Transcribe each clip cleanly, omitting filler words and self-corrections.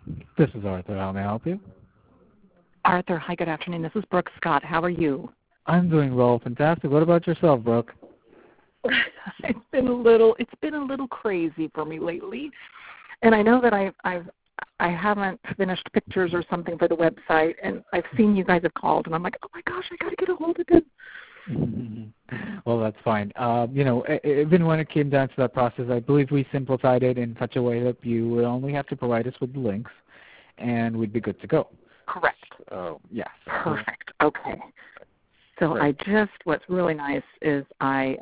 This is Arthur. How may I help you? Arthur, hi, good afternoon. This is Brooke Scott. How are you? I'm doing well. Fantastic. What about yourself, Brooke? It's been a little crazy for me lately, and I know that I haven't finished pictures or something for the website, and I've seen you guys have called, and I'm like, oh my gosh, I got to get a hold of them. Well, that's fine. Even when it came down to that process, I believe we simplified it in such a way that you would only have to provide us with the links, and we'd be good to go. Correct. Oh, yes. Perfect. Okay. So Great. what's really nice is I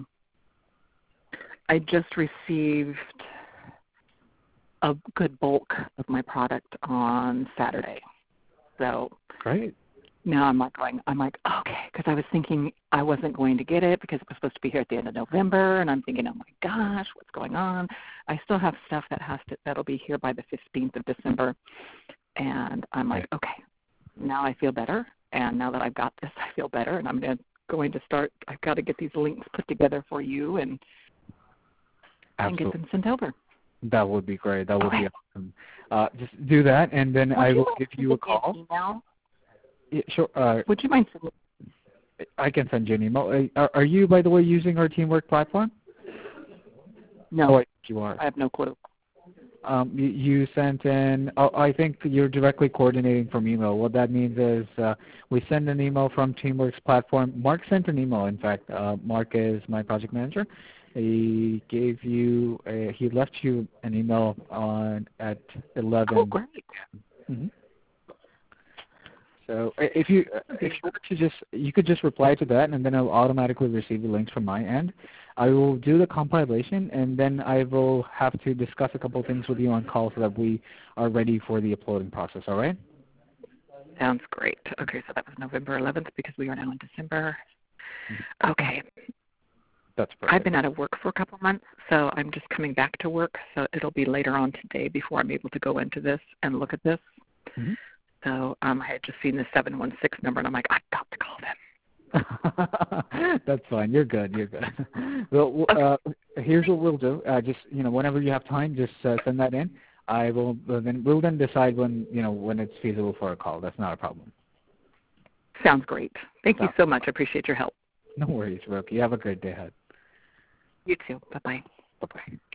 just received a good bulk of my product on Saturday. So Great. now I'm like, okay, because I was thinking I wasn't going to get it because it was supposed to be here at the end of November, and I'm thinking, oh my gosh, what's going on? I still have stuff that'll be here by the 15th of December, and I'm like, okay, now I feel better, and now that I've got this, I feel better, and I'm going to start. I've got to get these links put together for you and get them sent over. That would be great. That would be awesome. Just do that, and then I will give you a call. Email? Yeah, sure. Would you mind sending? I can send you an email. Are you, by the way, using our Teamwork platform? No. Oh, I think you are. I have no clue. You sent in, I think you're directly coordinating from email. What that means is we send an email from Teamwork's platform. Mark sent an email, in fact. Mark is my project manager. He gave you, he left you an email at 11. Oh, great. Mm-hmm. So if you were to you could just reply to that, and then I'll automatically receive the links from my end. I will do the compilation, and then I will have to discuss a couple things with you on call so that we are ready for the uploading process. All right? Sounds great. Okay, so that was November 11th because we are now in December. Okay. That's perfect. I've been out of work for a couple months, so I'm just coming back to work. So it'll be later on today before I'm able to go into this and look at this. Mm-hmm. So I had just seen the 716 number, and I'm like, I've got to call them. That's fine. You're good. You're good. Well, here's what we'll do. Just whenever you have time, just send that in. We'll then decide when it's feasible for a call. That's not a problem. Sounds great. Thank you so much. I appreciate your help. No worries, Brooke. You have a great day ahead. You too. Bye-bye. Bye-bye.